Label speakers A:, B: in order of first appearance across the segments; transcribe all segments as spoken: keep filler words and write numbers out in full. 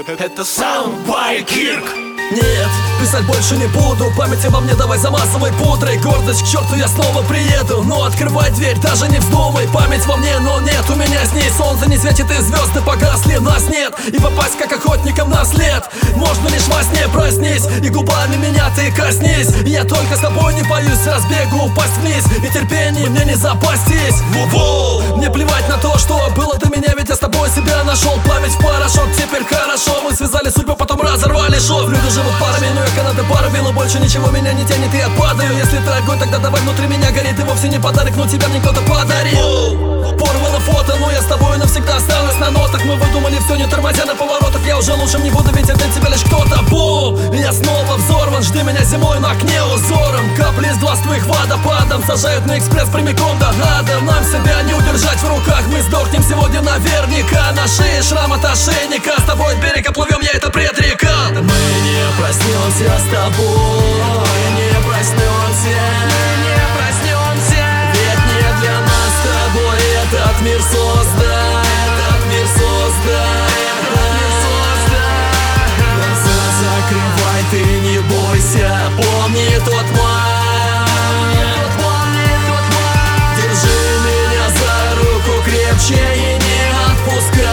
A: Это Soundby Kirk.
B: Нет, писать больше не буду. Памяти во мне давай замазывай пудрой. Гордость к черту, я снова приеду. Но открывай дверь, даже не вздумай. Память во мне, но нет у меня с ней. Солнце не светит и звезды погасли, нас нет. И попасть как охотникам на след можно лишь во сне, проснись. И губами меня ты коснись. Я только с тобой не боюсь разбегу, упасть вниз. И терпение мне не запастись. Воу-воу. Мне плевать на то, что было до меня, ведь я с тобой себя нашел. Память в порошок, теперь хорошо. Мы связали судьбу, потом разорвали шов. Люди живут парами, но я канаты порубил. И больше ничего меня не тянет, и я падаю. Если ты огонь, тогда давай внутри меня горит. И вовсе не подарок, но тебя мне кто-то подарил. Порвано фото, но я с тобой навсегда останусь на нотах. Мы выдумали все, не тормозя на поворотах. Я уже лучшим не буду, ведь это для тебя лишь кто-то. Бум! Я снова взорван, жди меня зимой на окне узором. Капли из глаз твоих водопадом сажают на экспресс прямиком до ада. Нам себя не удержать в руках, мы сдохнем сегодня наверняка. На шее шрам от ошейника, с тобой от берега плывем, я это предрекал. Мы не проснемся с тобой, не проснемся, не проснемся. Ведь не для нас с тобой этот мир создан, этот мир создан. Закрывай, ты не бойся, помни тот май. Держи меня за руку крепче и не отпускай.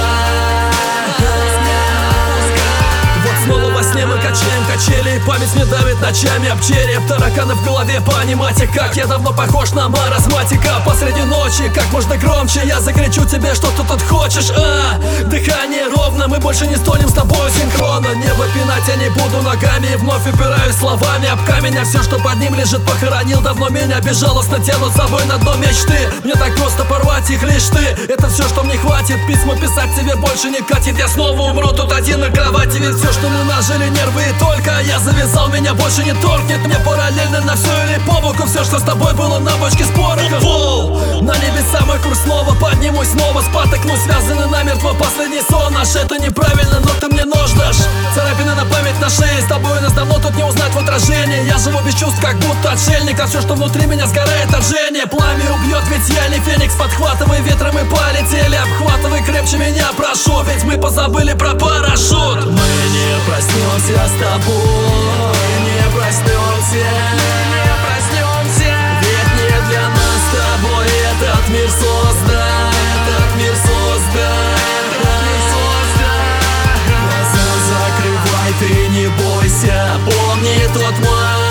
B: Вот снова во сне мы качаем качели, и память мне давит ночами об череп. Тараканы в голове, понимаете, как я давно похож на маразматика. Посреди ночи, как можно громче, я закричу тебе, что ты тут хочешь. А, дыхание ровно, мы больше не стонем с тобой синхронно. Небо пинать я не буду ногами, и вновь упираюсь словами об камень. А все, что под ним лежит, похоронил давно меня. Безжалостно тянут с собой на дно мечты. Мне так просто порвать их лишь ты. Это все, что мне хватит, письма писать тебе больше не катит. Я снова умру тут один на кровати, ведь все, что мы нажили, нервы и только я завязал, меня больше не торкнет. Мне параллельно на все или по боку все, что с тобой было на бочке с порохом. Воу! На небеса мой курс снова, поднимусь снова, спотыкну, связаны намертво последний сон наш. Это неправильно, но ты мне нож дашь. Царапины на память на шее, с тобой нас давно тут не узнать в отражении. Я живу без чувств, как будто отшельник, а все, что внутри меня, сгорает от жжения. Пламя убьет, ведь я не феникс. Подхватывай ветром и полетели, обхватывай крепче меня, прошу, ведь мы позабыли про парашют. Мы не проснемся с тобой, не проснемся, не проснемся. Ведь не для нас с тобой этот мир создан, этот мир создан, этот мир создан. Глаза закрывай, ты не бойся, помни тот май.